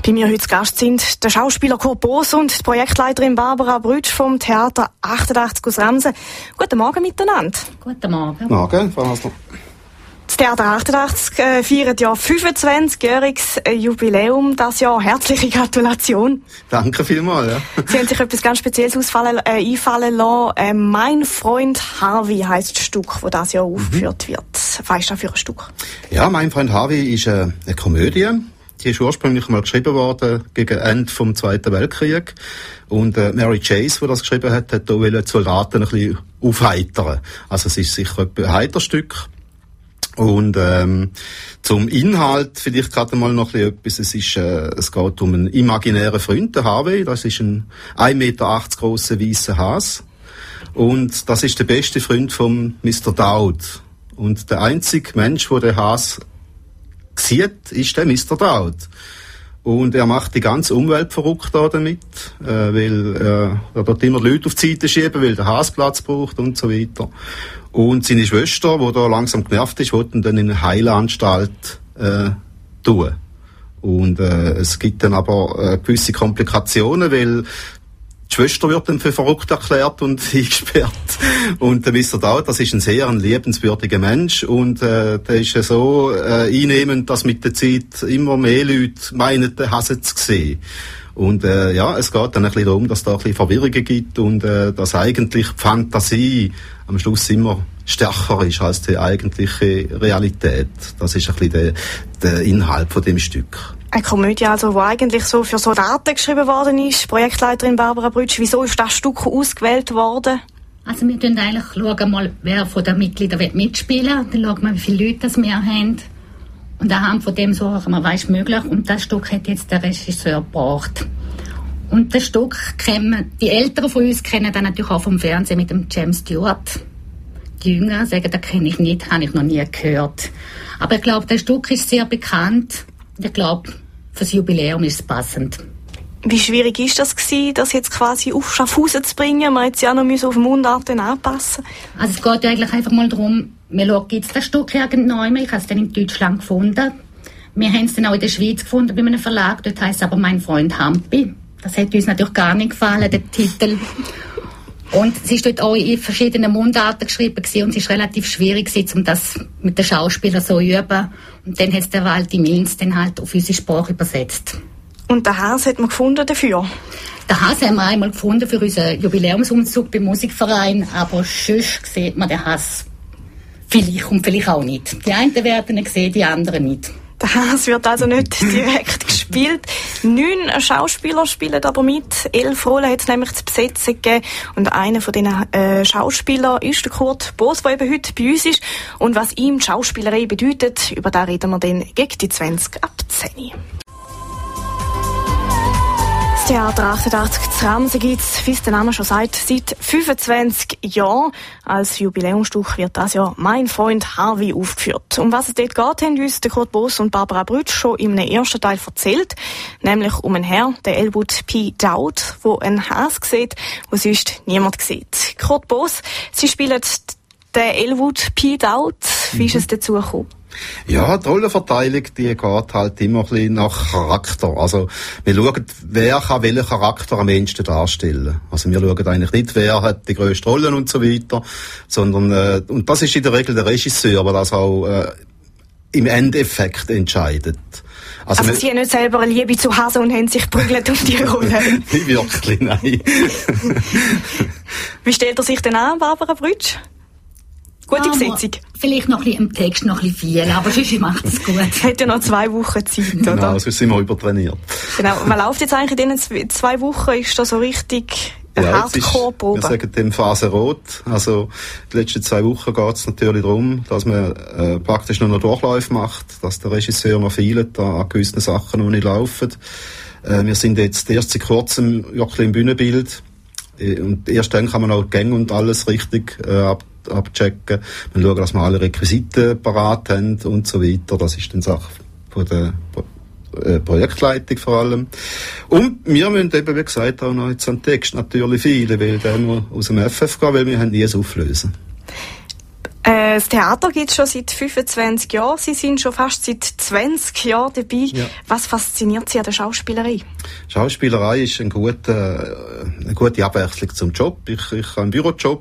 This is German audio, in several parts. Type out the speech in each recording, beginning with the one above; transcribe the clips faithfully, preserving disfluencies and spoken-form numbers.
Bei mir heute zu Gast sind der Schauspieler Kurt Boos und die Projektleiterin Barbara Brütsch vom Theater achtundachtzig aus Ramsen. Guten Morgen miteinander. Guten Morgen. Morgen, Frau Hasler. Das Theater achtundachtzig äh, feiert ja fünfundzwanzigjähriges Jubiläum das Jahr. Herzliche Gratulation. Danke vielmals. Ja. Sie haben sich etwas ganz Spezielles ausfallen, äh, einfallen lassen. Äh, «Mein Freund Harvey» heisst das Stück, das dieses Jahr aufgeführt mhm. wird. Was ist das für ein Stück? Ja, «Mein Freund Harvey» ist äh, eine Komödie. Die ist ursprünglich mal geschrieben worden gegen Ende vom Zweiten Weltkrieg. Und äh, Mary Chase, die das geschrieben hat, hat auch die Soldaten ein bisschen aufheitern. Also es ist sicher ein Heiterstück. Und ähm, zum Inhalt vielleicht gerade mal noch ein bisschen etwas. Es, ist, äh, es geht um einen imaginären Freund, den Harvey. Das ist ein ein Meter achtzig grosser weißer Hase. Und das ist der beste Freund von Mister Dowd. Und der einzige Mensch, der den Hase sieht, ist der Mister Dowd. Und er macht die ganze Umwelt verrückt damit, äh, weil äh, er dort immer die Leute auf die Seite schieben, weil der Hase Platz braucht und so weiter. Und seine Schwester, die da langsam genervt ist, wollte ihn dann in eine Heilanstalt äh, tun. Und äh, es gibt dann aber äh, gewisse Komplikationen, weil die Schwester wird dann für verrückt erklärt und eingesperrt. Und der Mister Dowd, das ist ein sehr ein liebenswürdiger Mensch. Und äh, der ist ja so äh, einnehmend, dass mit der Zeit immer mehr Leute meinen, den Hase zu sehen. Und äh, ja, es geht dann ein bisschen darum, dass es da ein bisschen Verwirrungen gibt und äh, dass eigentlich die Fantasie am Schluss immer stärker ist als die eigentliche Realität. Das ist ein bisschen der, der Inhalt von dem Stück. Eine Komödie, also, die eigentlich so für Soldaten geschrieben worden ist. Projektleiterin Barbara Brütsch, wieso ist das Stück ausgewählt worden? Also wir schauen eigentlich schauen mal, wer von den Mitgliedern mitspielen will. Dann schauen wir, wie viele Leute das wir haben. Und anhand von dem suchen wir, was ist möglich. Und das Stück hat jetzt der Regisseur gebracht. Und das Stück kennen, die Älteren von uns kennen dann natürlich auch vom Fernsehen mit dem James Stewart. Die Jüngeren sagen, das kenne ich nicht, habe ich noch nie gehört. Aber ich glaube, das Stück ist sehr bekannt. Ich glaube, für das Jubiläum ist es passend. Wie schwierig ist das gewesen, das jetzt quasi auf Schaffhausen zu bringen? Man hätte es ja noch auf den Mundart anpassen. Also es geht ja eigentlich einfach mal darum, wir schauen, gibt es das Stück irgendwann mehr? Ich habe es dann in Deutschland gefunden. Wir haben es dann auch in der Schweiz gefunden bei einem Verlag. Dort heisst es aber «Mein Freund Hampi». Das hat uns natürlich gar nicht gefallen, der Titel. Und es ist dort auch in verschiedenen Mundarten geschrieben gewesen, und es war relativ schwierig gewesen, um das mit den Schauspielern so zu üben. Und dann hat es der Walti Mills dann halt auf unsere Sprache übersetzt. Und den Hase hat man gefunden dafür? Den Hase haben wir einmal gefunden für unseren Jubiläumsumzug beim Musikverein, aber sonst sieht man den Hase vielleicht und vielleicht auch nicht. Die einen werden ihn sehen, die anderen nicht. Der Hase wird also nicht direkt gespielt. Neun Schauspieler spielen aber mit. Elf Rollen hat es nämlich zu besetzen gegeben. Und einer von diesen äh, Schauspielern ist der Kurt Boos, der eben heute bei uns ist. Und was ihm die Schauspielerei bedeutet, über das reden wir dann gegen die zwanzig ab zehn. Das Theater achtundachtzig zu Ramsen gibt es, wie es der Name schon sagt, seit fünfundzwanzig Jahren. Als Jubiläumsstück wird das Jahr «Mein Freund Harvey» aufgeführt. Um was es dort geht, haben uns der Kurt Boos und Barbara Brütsch schon im ersten Teil erzählt. Nämlich um einen Herrn, den Elwood P. Dowd, der einen Hase sieht, den sonst niemand sieht. Kurt Boos, Sie spielen den Elwood P. Dowd. Wie ist es dazu gekommen? Ja, die Rollenverteilung, die geht halt immer ein bisschen nach Charakter. Also, wir schauen, wer kann welchen Charakter am ehesten darstellen. Also, wir schauen eigentlich nicht, wer hat die grösste Rolle und so weiter, sondern, äh, und das ist in der Regel der Regisseur, der das auch, äh, im Endeffekt entscheidet. Also, also Sie haben nicht selber eine Liebe zu Hasen und haben sich geprügelt auf die Rolle? Nicht wirklich, nein. Wie stellt er sich denn an, Barbara Brütsch? Gute Besetzung. Vielleicht noch ein bisschen im Text noch ein bisschen viel, aber sonst macht es gut. Es hat ja noch zwei Wochen Zeit, oder? Genau, sonst sind wir übertrainiert. Genau. Was läuft jetzt eigentlich in diesen zwei Wochen? Ist das so richtig eine ja, Hardcore-Probe? Wir sagen dem Phase Rot. Also, die letzten zwei Wochen geht es natürlich darum, dass man äh, praktisch nur noch Durchläufe macht, dass der Regisseur noch feilt an gewissen Sachen, die nicht laufen. Äh, wir sind jetzt erst seit kurzem wirklich im Bühnenbild. Und erst dann kann man auch die Gänge und alles richtig äh, ab abchecken. Wir schauen, dass wir alle Requisiten parat haben und so weiter. Das ist dann Sache von der Pro- äh, Projektleitung vor allem. Und wir müssen eben, wie gesagt, auch noch jetzt an den Text natürlich viele, weil der muss aus dem F F gehen, weil wir haben nie es auflösen. Äh, das Theater gibt es schon seit fünfundzwanzig Jahren. Sie sind schon fast seit zwanzig Jahren dabei. Ja. Was fasziniert Sie an der Schauspielerei? Schauspielerei ist ein guter, eine gute Abwechslung zum Job. Ich, ich habe einen Bürojob.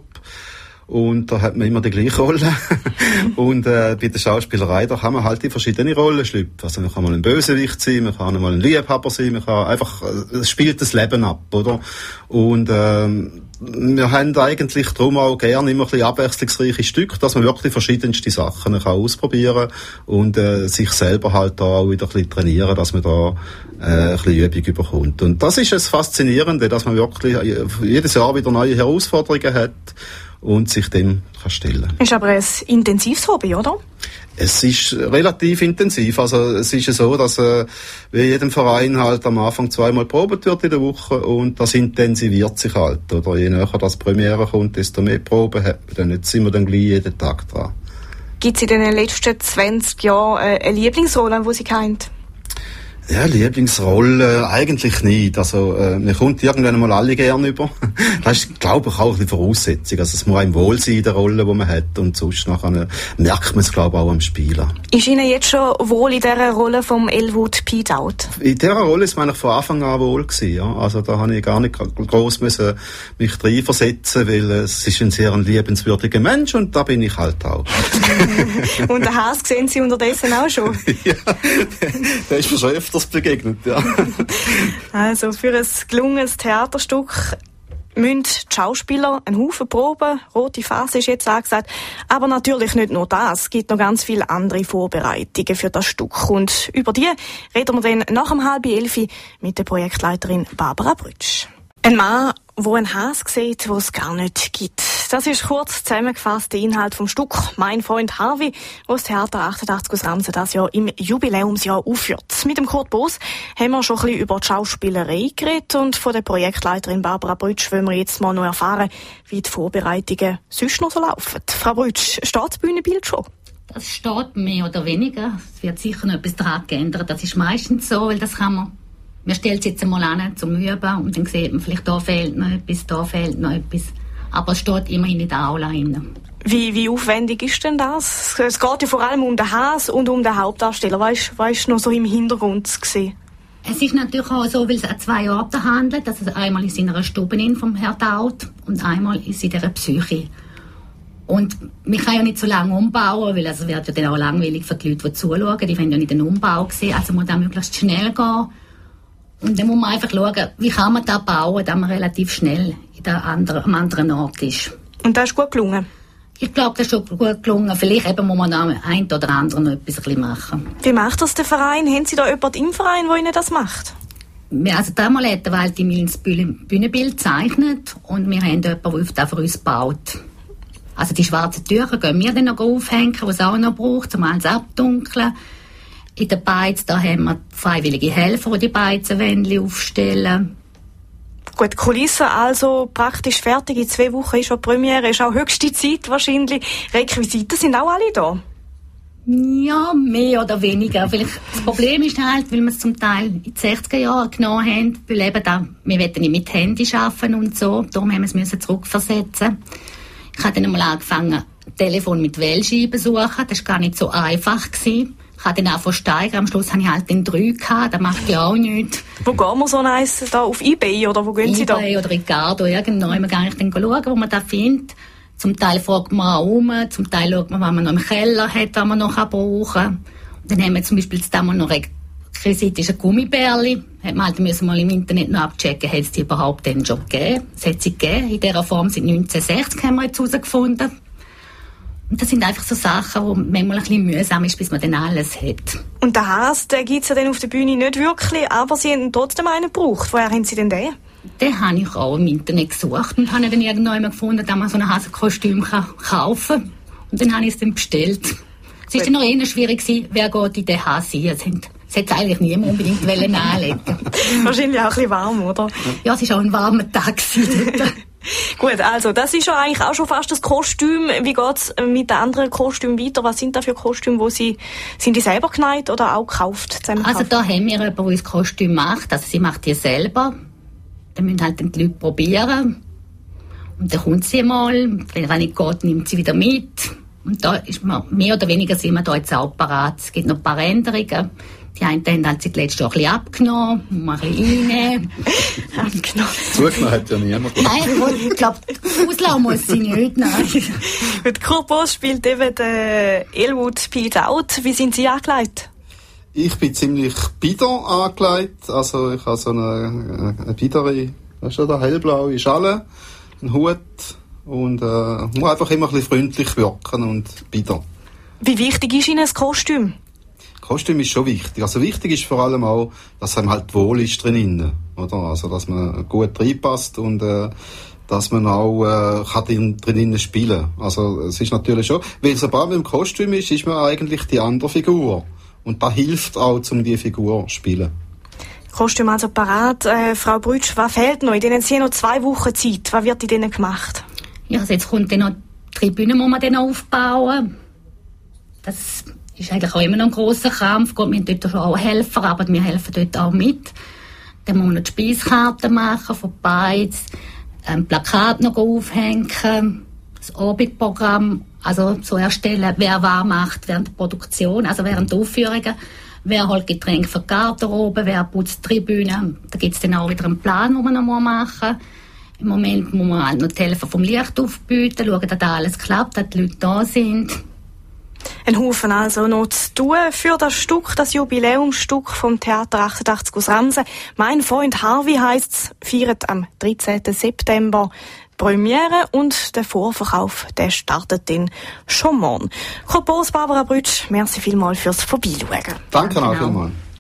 Und da hat man immer die gleiche Rolle. Und äh, bei der Schauspielerei, da kann man halt in verschiedene Rollen schlüpfen. Also man kann mal ein Bösewicht sein, man kann mal ein Liebhaber sein, man kann einfach, es spielt das Leben ab, oder? Und ähm, wir haben eigentlich darum auch gerne immer ein bisschen abwechslungsreiche Stücke, dass man wirklich verschiedenste Sachen kann ausprobieren und äh, sich selber halt da auch wieder ein bisschen trainieren, dass man da äh, ein bisschen Übung bekommt. Und das ist das Faszinierende, dass man wirklich jedes Jahr wieder neue Herausforderungen hat und sich dem kann stellen. Ist aber ein intensives Hobby, oder? Es ist relativ intensiv. Also es ist so, dass äh, wie jedem Verein halt am Anfang zweimal probiert wird in der Woche und das intensiviert sich halt. Oder je näher das Premiere kommt, desto mehr Proben hat man dann. Jetzt sind wir dann gleich jeden Tag dran. Gibt es in den letzten zwanzig Jahren äh, eine Lieblingsrolle, die Sie kennt? Ja, Lieblingsrolle eigentlich nicht. Also, äh, man kommt irgendwann mal alle gerne über. Das ist, glaube ich, auch eine Voraussetzung. Also, es muss einem wohl sein in der Rolle, die man hat. Und sonst nachher merkt man es, glaube ich, auch am Spieler. Ist Ihnen jetzt schon wohl in dieser Rolle vom Elwood Pietout? In dieser Rolle ist man eigentlich von Anfang an wohl gewesen, ja. Also, da habe ich gar nicht gross müssen mich reinversetzen, weil es ist ein sehr liebenswürdiger Mensch und da bin ich halt auch. Und den Hass sehen Sie unterdessen auch schon? Ja, der ist mir schon öfter begegnet, ja. Also für ein gelungenes Theaterstück müssen die Schauspieler einen Haufen proben. Rote Phase ist jetzt angesagt. Aber natürlich nicht nur das. Es gibt noch ganz viele andere Vorbereitungen für das Stück. Und über die reden wir dann nach dem halb elf mit der Projektleiterin Barbara Brütsch. Ein Mann, der einen Hass sieht, den es gar nicht gibt. Das ist kurz zusammengefasst der Inhalt vom Stück «Mein Freund Harvey», das das Theater achtundachtzig aus Ramsen das Jahr im Jubiläumsjahr aufführt. Mit dem Kurt Boos haben wir schon ein bisschen über die Schauspielerei geredet und von der Projektleiterin Barbara Brütsch wollen wir jetzt mal noch erfahren, wie die Vorbereitungen sonst noch so laufen. Frau Brütsch, steht das Bühnenbild schon? Das steht mehr oder weniger. Es wird sicher noch etwas daran geändert. Das ist meistens so, weil das kann man... Man stellt es jetzt einmal an zum Üben und dann sieht man, vielleicht da fehlt noch etwas, da fehlt noch etwas. Aber es steht immerhin in der Aula drin. Wie, wie aufwendig ist denn das? Es geht ja vor allem um den Hass und um den Hauptdarsteller. Was ist noch so im Hintergrund zu sehen? Es ist natürlich auch so, weil es an zwei Orten handelt. Also einmal ist in einer Stube vom Herrn Taut und einmal ist in dieser Psyche. Und man kann ja nicht so lange umbauen, weil es wird ja dann auch langweilig für die Leute, die zuschauen. Die wollen ja nicht den Umbau sehen, also muss das möglichst schnell gehen. Und dann muss man einfach schauen, wie kann man das bauen, dass man relativ schnell in der anderen, am anderen Ort ist. Und das ist gut gelungen? Ich glaube, das ist schon gut gelungen. Vielleicht eben muss man da ein oder andere noch etwas ein bisschen machen. Wie macht das der Verein? Haben Sie da jemanden im Verein, der Ihnen das macht? Wir, also damals hat der Walti Mills Bühnenbild gezeichnet und wir haben jemanden, der für uns baut. Also die schwarzen Tücher gehen wir dann noch aufhängen, die es auch noch braucht, um alles abdunkeln. In der Beiz, da haben wir freiwillige Helfer, die die Beizenwände aufstellen. Gut, Kulisse also praktisch fertig. In zwei Wochen ist schon die Premiere, ist auch höchste Zeit wahrscheinlich. Requisiten sind auch alle da? Ja, mehr oder weniger. Vielleicht das Problem ist halt, weil wir es zum Teil in den sechziger Jahren genommen haben, weil eben da, wir wollten nicht mit Handy arbeiten und so, darum haben wir es zurückversetzen. Ich habe dann einmal angefangen, Telefon mit Wählscheiben zu suchen. Das war gar nicht so einfach gewesen. Ich habe dann auch von steigern. Am Schluss hatte ich halt den drei gehabt. Das macht ja auch nichts. Wo gehen wir so eins? Da auf eBay oder wo gehen Sie da? eBay oder Ricardo. Irgendwo kann ich dann schauen, wo man das findet. Zum Teil fragt man auch um. Zum Teil schaut man, was man noch im Keller hat, was man noch brauchen kann. Und dann haben wir zum Beispiel damals noch requisitische Gummibärli. Hat man halt müssen mal im Internet noch abchecken, hat es die überhaupt denn schon gegeben. Es hat sie gegeben. In dieser Form seit neunzehnhundertsechzig haben wir jetzt herausgefunden. Und das sind einfach so Sachen, wo manchmal ein bisschen mühsam ist, bis man dann alles hat. Und den Hass, den gibt es ja dann auf der Bühne nicht wirklich, aber Sie haben trotzdem einen gebraucht. Woher haben Sie denn den? Den habe ich auch im Internet gesucht und habe dann irgendwann gefunden, dass man so ein Hasenkostüm kaufen kann. Und dann habe ich es dann bestellt. Es war dann noch eher schwierig, wer geht in den Hass ein. Es hätte eigentlich niemand unbedingt anlegen. Wahrscheinlich auch ein bisschen warm, oder? Ja, es war auch ein warmer Tag. Gut, also das ist ja eigentlich auch schon fast das Kostüm. Wie geht es mit den anderen Kostümen weiter? Was sind da für Kostüme, wo Sie, sind die selber genäht oder auch gekauft? Also da haben wir jemanden, der das Kostüm macht. Also sie macht die selber. Dann müssen halt die Leute probieren. Und dann kommt sie mal. Wenn es nicht geht, nimmt sie wieder mit. Und da ist man, mehr oder weniger sind wir da jetzt auch parat. Es gibt noch ein paar Änderungen. Die einen haben seit letztem Jahr ein bisschen abgenommen, muss man ein bisschen reinnehmen. Abgenommen. Zugenommen hat ja niemand. Nein, ich glaube, auslaufen muss sie nicht. Nein. Mit Kurt Boos spielt eben der Elwood Speed Out. Wie sind Sie angelegt? Ich bin ziemlich bieder angelegt. Also ich habe so eine, eine biedere, weißt du, der hellblaue Schale, einen Hut und äh, muss einfach immer ein bisschen freundlich wirken und bieder. Wie wichtig ist Ihnen das Kostüm? Kostüm ist schon wichtig. Also wichtig ist vor allem auch, dass einem halt wohl ist drinnen, oder? Also dass man gut reinpasst und äh, dass man auch äh, kann drin, drinnen spielen. Also es ist natürlich schon, weil sobald man im Kostüm ist, ist man eigentlich die andere Figur und das hilft auch, um die Figur zu spielen. Kostüm also parat. Äh, Frau Brütsch, was fehlt noch? In denen Sie noch zwei Wochen Zeit. Was wird in denen gemacht? Ja, also jetzt kommt dann noch die Tribüne, muss man dann aufbauen. Das ist eigentlich auch immer noch ein grosser Kampf. Gut, wir haben dort schon auch Helfer, aber wir helfen dort auch mit. Dann muss man noch die Speiskarten machen von Beiz, ein Plakat noch aufhängen, das Abendprogramm also so erstellen, wer was macht während der Produktion, also während der Aufführungen. Wer holt Getränke für die Garderobe, wer putzt die Tribüne. Da gibt es dann auch wieder einen Plan, den man noch machen muss. Im Moment muss man halt noch die Helfer vom Licht aufbieten, schauen, dass alles klappt, dass die Leute da sind. Ein Haufen also noch zu tun für das Stück, das Jubiläumsstück vom Theater achtundachtzig aus Ramsen. «Mein Freund Harvey» heisst's, feiert am dreizehnten September Premiere und der Vorverkauf, der startet dann schon morgen. Kurt Boos, Barbara Brütsch, merci vielmals fürs Vorbeischauen. Danke auch vielmals.